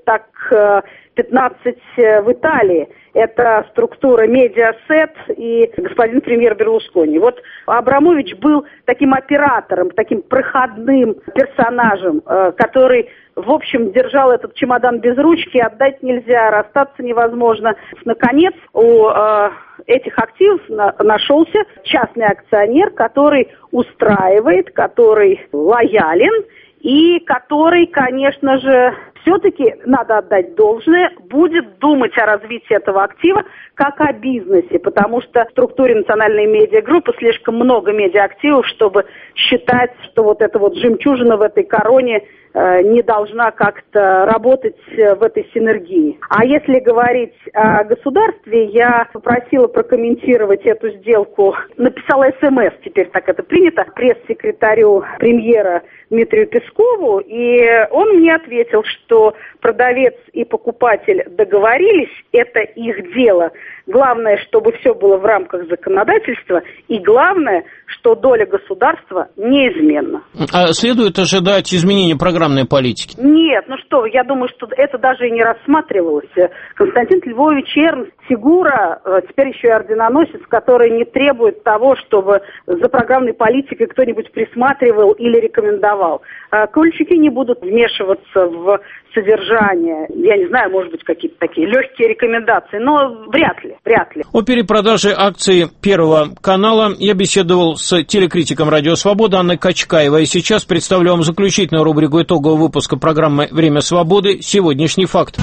15 в Италии. Это структура Mediaset и господин премьер Берлускони. Абрамович был таким оператором, таким проходным персонажем, который, в общем, держал этот чемодан без ручки, отдать нельзя, расстаться невозможно. Наконец, у этих активов нашелся частный акционер, который устраивает, который лоялен и который, конечно же, все-таки, надо отдать должное, будет думать о развитии этого актива как о бизнесе, потому что в структуре национальной медиагруппы слишком много медиаактивов, чтобы считать, что эта жемчужина в этой короне не должна как-то работать в этой синергии. А если говорить о государстве, я попросила прокомментировать эту сделку, написала СМС, теперь так это принято, пресс-секретарю премьера Дмитрию Пескову, и он мне ответил, что продавец и покупатель договорились, это их дело. Главное, чтобы все было в рамках законодательства, и главное, что доля государства неизменна. А следует ожидать изменения программной политики? Нет, я думаю, что это даже и не рассматривалось. Константин Львович Эрнст – фигура, теперь еще и орденоносец, который не требует того, чтобы за программной политикой кто-нибудь присматривал или рекомендовал. Ковальчуки не будут вмешиваться в содержание, я не знаю, может быть, какие-то такие легкие рекомендации, но вряд ли. О перепродаже акций Первого канала я беседовал с телекритиком «Радио Свобода» Анной Качкаевой. И сейчас представлю вам заключительную рубрику итогового выпуска программы «Время свободы. Сегодняшний факт».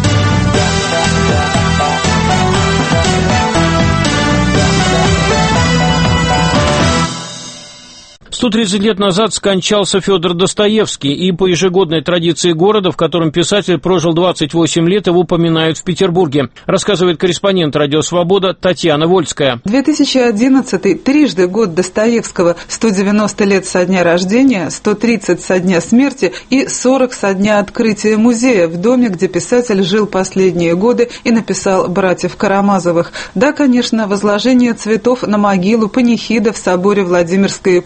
130 лет назад скончался Федор Достоевский, и по ежегодной традиции города, в котором писатель прожил 28 лет, его упоминают в Петербурге, рассказывает корреспондент «Радио Свобода» Татьяна Вольская. 2011-й трижды год Достоевского, 190 лет со дня рождения, 130 со дня смерти и 40 со дня открытия музея в доме, где писатель жил последние годы и написал «Братьев Карамазовых». Да, конечно, возложение цветов на могилу панихида в соборе Владимирской иконы Божьей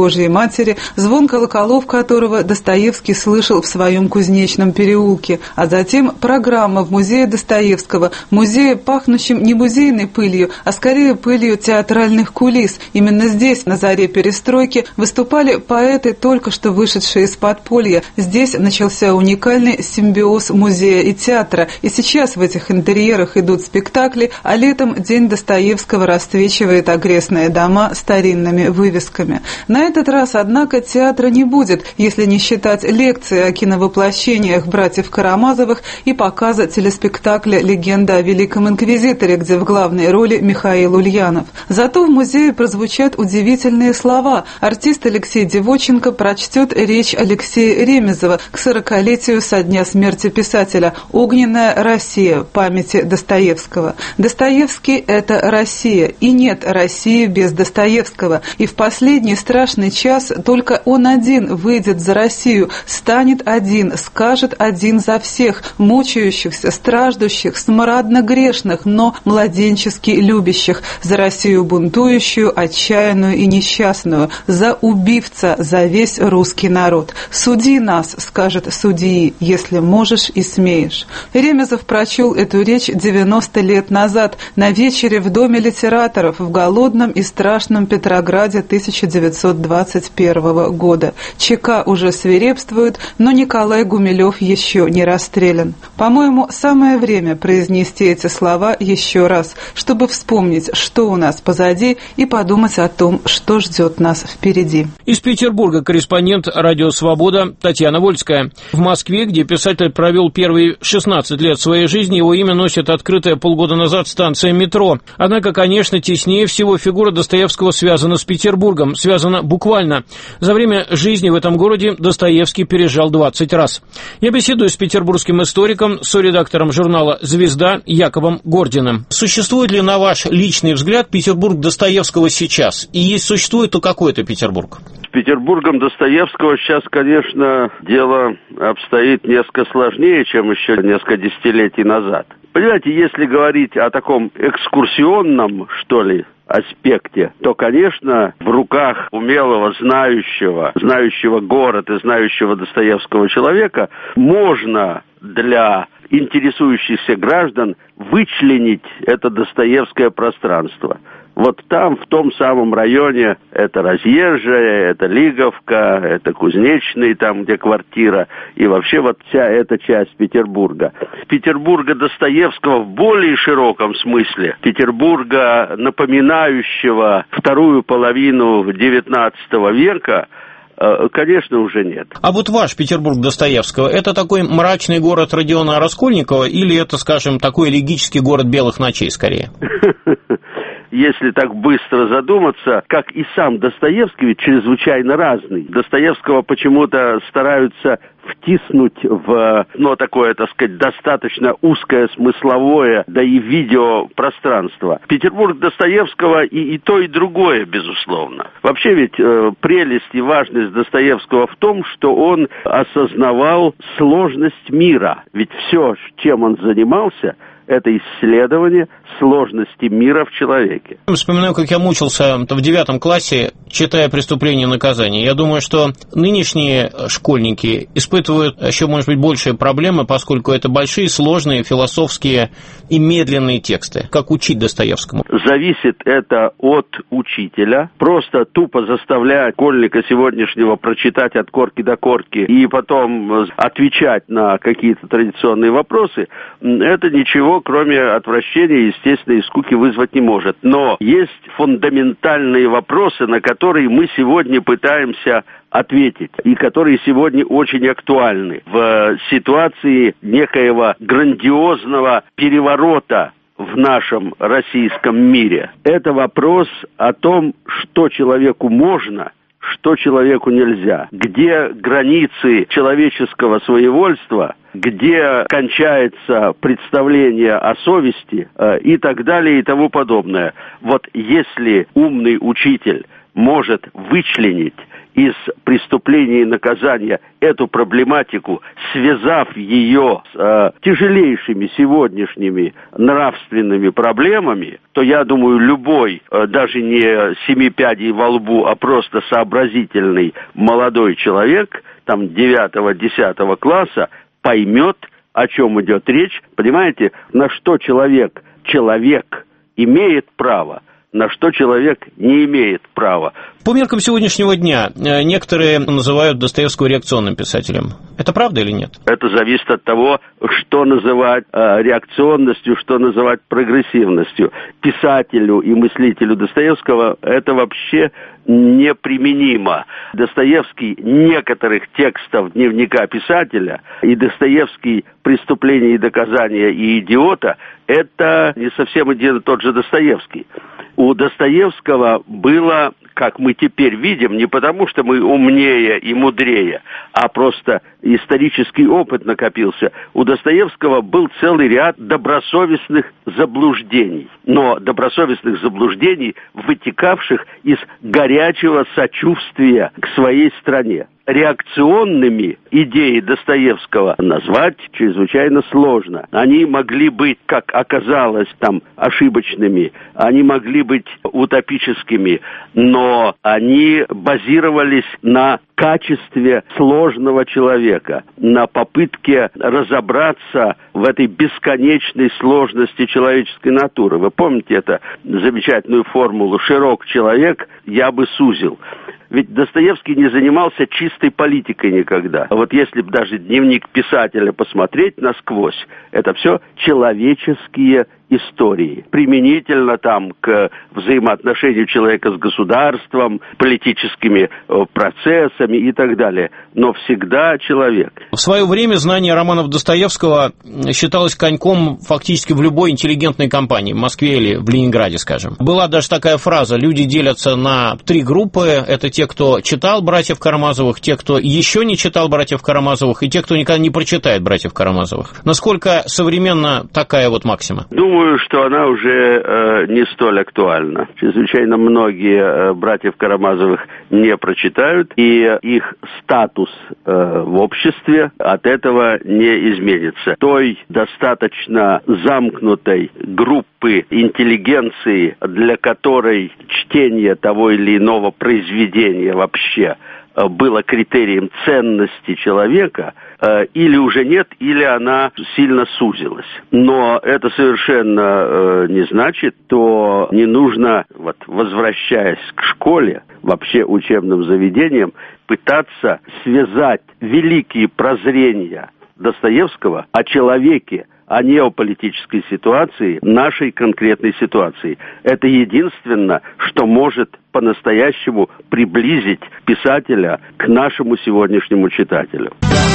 Божьей Матери, звон колоколов которого Достоевский слышал в своем Кузнечном переулке, а затем программа в музее Достоевского, музее, пахнущем не музейной пылью, а скорее пылью театральных кулис. Именно здесь, на заре перестройки, выступали поэты, только что вышедшие из подполья. Здесь начался уникальный симбиоз музея и театра, и сейчас в этих интерьерах идут спектакли, а летом День Достоевского расцвечивает окрестные дома старинными вывесками. На этот раз, однако, театра не будет, если не считать лекции о киновоплощениях братьев Карамазовых и показа телеспектакля «Легенда о Великом Инквизиторе», где в главной роли Михаил Ульянов. Зато в музее прозвучат удивительные слова. Артист Алексей Девоченко прочтет речь Алексея Ремезова к 40-летию со дня смерти писателя «Огненная Россия» памяти Достоевского. Достоевский – это Россия, и нет России без Достоевского. И в последний страшный час только он один выйдет за Россию, станет один, скажет один за всех, мучающихся, страждущих, смрадно грешных, но младенчески любящих, за Россию бунтующую, отчаянную и несчастную, за убивца, за весь русский народ. «Суди нас», скажет судьи, если можешь и смеешь. Ремезов прочел эту речь 90 лет назад на вечере в Доме литераторов в голодном и страшном Петрограде 1921 года. ЧК уже свирепствует, но Николай Гумилев еще не расстрелян. По-моему, самое время произнести эти слова еще раз, чтобы вспомнить, что у нас позади, и подумать о том, что ждет нас впереди. Из Петербурга корреспондент «Радио Свобода» Татьяна Вольская. В Москве, где писатель провел первые 16 лет своей жизни, его имя носит открытая полгода назад станция метро. Однако, конечно, теснее всего фигура Достоевского связана с Петербургом, связана буквально. За время жизни в этом городе Достоевский переезжал 20 раз. Я беседую с петербургским историком, соредактором журнала «Звезда» Яковом Гординым. Существует ли, на ваш личный взгляд, Петербург Достоевского сейчас? И если существует, то какой это Петербург? С Петербургом Достоевского сейчас, конечно, дело обстоит несколько сложнее, чем еще несколько десятилетий назад. Понимаете, если говорить о таком экскурсионном, что ли, аспекте, то, конечно, в руках умелого, знающего город и знающего Достоевского человека можно для интересующихся граждан вычленить это достоевское пространство. Вот там, в том самом районе, это Разъезжая, это Лиговка, это Кузнечный, там, где квартира, и вообще вот вся эта часть Петербурга. Петербурга Достоевского в более широком смысле, Петербурга, напоминающего вторую половину XIX века, конечно, уже нет. А вот ваш Петербург Достоевского, это такой мрачный город Родиона Раскольникова или это, скажем, такой элегический город белых ночей скорее? Если так быстро задуматься, как и сам Достоевский, ведь чрезвычайно разный. Достоевского почему-то стараются втиснуть в, такое, так сказать, достаточно узкое смысловое, да и видеопространство. Петербург Достоевского и то, и другое, безусловно. Вообще ведь прелесть и важность Достоевского в том, что он осознавал сложность мира. Ведь все, чем он занимался, это исследование сложности мира в человеке. Вспоминаю, как я мучился в 9 классе, читая «Преступление и наказание». Я думаю, что нынешние школьники испытывают еще, может быть, большие проблемы, поскольку это большие, сложные, философские и медленные тексты. Как учить Достоевскому? Зависит это от учителя. Просто тупо заставлять школьника сегодняшнего прочитать от корки до корки и потом отвечать на какие-то традиционные вопросы, это ничего, кроме отвращения, естественно, и скуки вызвать не может. Но есть фундаментальные вопросы, на которые мы сегодня пытаемся ответить, и которые сегодня очень актуальны в ситуации некоего грандиозного переворота в нашем российском мире. Это вопрос о том, что человеку можно, что человеку нельзя, где границы человеческого своевольства, где кончается представление о совести и так далее и тому подобное. Вот если умный учитель может вычленить из преступления и наказания эту проблематику, связав ее с тяжелейшими сегодняшними нравственными проблемами, то, я думаю, любой, даже не семи пядей во лбу, а просто сообразительный молодой человек, там 9-10 класса, поймет, о чем идет речь. Понимаете, на что человек имеет право, на что человек не имеет права. По меркам сегодняшнего дня некоторые называют Достоевского реакционным писателем. Это правда или нет? Это зависит от того, что называть реакционностью, что называть прогрессивностью. Писателю и мыслителю Достоевского это вообще неприменимо. Достоевский некоторых текстов дневника писателя и Достоевский «Преступление и доказания» и «Идиота» — это не совсем один и тот же Достоевский. У Достоевского было, как мы теперь видим, не потому что мы умнее и мудрее, а просто исторический опыт накопился. У Достоевского был целый ряд добросовестных заблуждений, но добросовестных заблуждений, вытекавших из горячего сочувствия к своей стране. Реакционными идеи Достоевского назвать чрезвычайно сложно. Они могли быть, как оказалось, там ошибочными, они могли быть утопическими, но они базировались на качестве сложного человека, на попытке разобраться в этой бесконечной сложности человеческой натуры. Вы помните эту замечательную формулу «широк человек, я бы сузил». Ведь Достоевский не занимался чистой политикой никогда. А вот если бы даже дневник писателя посмотреть насквозь, это все человеческие истории. Применительно там к взаимоотношению человека с государством, политическими процессами и так далее. Но всегда человек. В свое время знание романов Достоевского считалось коньком фактически в любой интеллигентной компании, в Москве или в Ленинграде, скажем. Была даже такая фраза: люди делятся на 3 группы. Это те, кто читал «Братьев Карамазовых», те, кто еще не читал «Братьев Карамазовых», и те, кто никогда не прочитает «Братьев Карамазовых». Насколько современна такая вот максима? Думаю, что она уже не столь актуальна. Чрезвычайно многие братьев Карамазовых не прочитают, и их статус в обществе от этого не изменится. Той достаточно замкнутой группы интеллигенции, для которой чтение того или иного произведения вообще было критерием ценности человека, или уже нет, или она сильно сузилась. Но это совершенно не значит, что не нужно, вот, возвращаясь к школе, вообще учебным заведениям, пытаться связать великие прозрения Достоевского о человеке, о неополитической ситуации, нашей конкретной ситуации. Это единственное, что может по-настоящему приблизить писателя к нашему сегодняшнему читателю.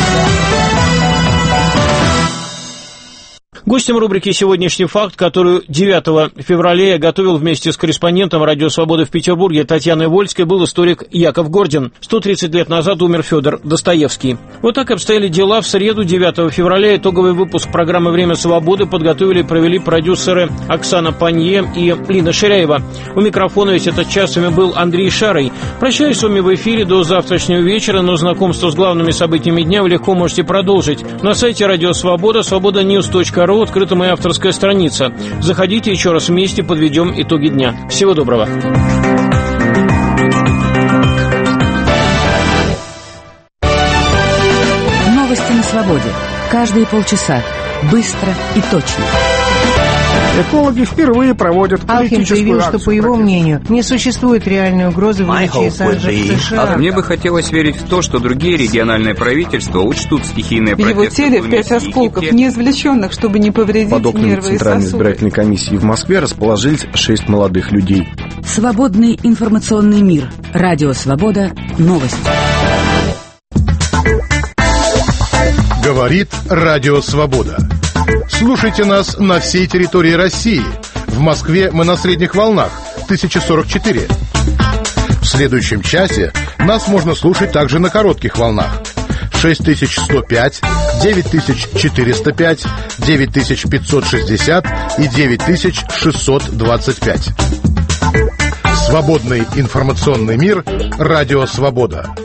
Гостем рубрики «Сегодняшний факт», которую 9 февраля я готовил вместе с корреспондентом «Радио Свобода» в Петербурге Татьяной Вольской, был историк Яков Гордин. 130 лет назад умер Федор Достоевский. Вот так обстояли дела. В среду, 9 февраля, итоговый выпуск программы «Время свободы» подготовили и провели продюсеры Оксана Панье и Лина Ширяева. У микрофона весь этот час с вами был Андрей Шарый. Прощаюсь с вами в эфире до завтрашнего вечера, но знакомство с главными событиями дня вы легко можете продолжить. На сайте «Радио Свобода», свободаnews.ru, открыта моя авторская страница. Заходите, еще раз вместе подведем итоги дня. Всего доброго. Новости на свободе. Каждые полчаса. Быстро и точно. Экологи впервые проводят Алхин заявил, что, по его мнению, не существует реальной угрозы выдачи сажи в США. Мне бы хотелось верить в то, что другие региональные правительства учтут стихийные протесты. В его теле 5 осколков, не извлеченных, чтобы не повредить нервы и сосуды. Под окнами Центральной избирательной комиссии в Москве расположились 6 молодых людей. Свободный информационный мир. Радио Свобода. Новости. Говорит Радио Свобода. Слушайте нас на всей территории России. В Москве мы на средних волнах 1044. В следующем часе нас можно слушать также на коротких волнах 6105, 9405, 9560 и 9625. Свободный информационный мир. Радио «Свобода».